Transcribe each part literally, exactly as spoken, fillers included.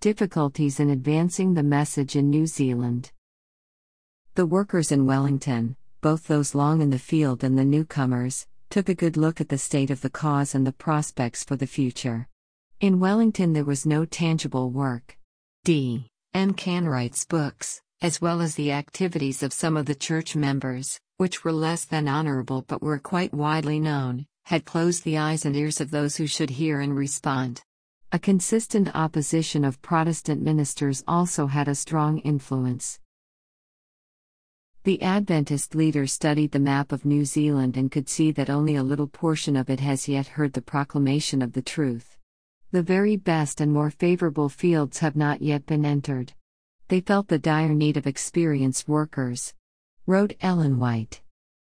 difficulties in advancing the message in New Zealand. The workers in Wellington, both those long in the field and the newcomers, took a good look at the state of the cause and the prospects for the future. In Wellington there was no tangible work. D. M. Canwright's books, as well as the activities of some of the church members, which were less than honorable but were quite widely known, had closed the eyes and ears of those who should hear and respond. A consistent opposition of Protestant ministers also had a strong influence. The Adventist leaders studied the map of New Zealand and could see that only a little portion of it has yet heard the proclamation of the truth. The very best and more favorable fields have not yet been entered. They felt the dire need of experienced workers, wrote Ellen White.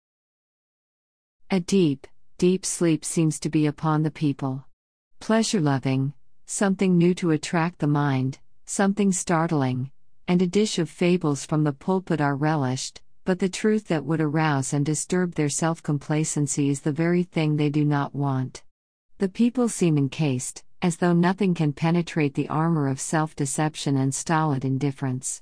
A deep, deep sleep seems to be upon the people. Pleasure-loving, something new to attract the mind, something startling, and a dish of fables from the pulpit are relished, but the truth that would arouse and disturb their self-complacency is the very thing they do not want. The people seem encased, as though nothing can penetrate the armor of self-deception and stolid indifference.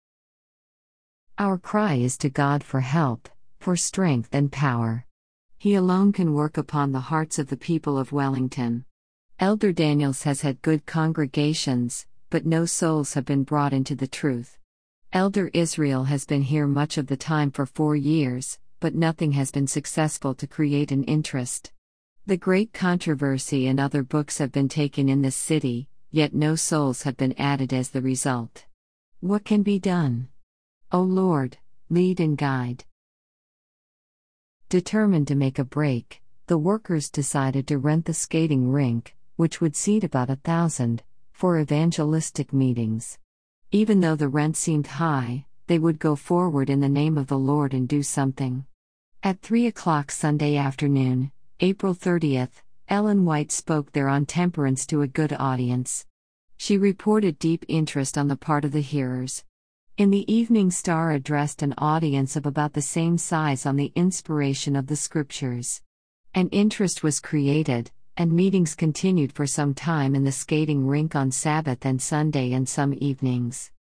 Our cry is to God for help, for strength and power. He alone can work upon the hearts of the people of Wellington. Elder Daniels has had good congregations, but no souls have been brought into the truth. Elder Israel has been here much of the time for four years, but nothing has been successful to create an interest. The Great Controversy and other books have been taken in this city, yet no souls have been added as the result. What can be done? O Lord, lead and guide. Determined to make a break, the workers decided to rent the skating rink, which would seat about a thousand, for evangelistic meetings. Even though the rent seemed high, they would go forward in the name of the Lord and do something. At three o'clock Sunday afternoon, April thirtieth, Ellen White spoke there on temperance to a good audience. She reported deep interest on the part of the hearers. In the Evening Star addressed an audience of about the same size on the inspiration of the Scriptures. An interest was created, and meetings continued for some time in the skating rink on Sabbath and Sunday and some evenings.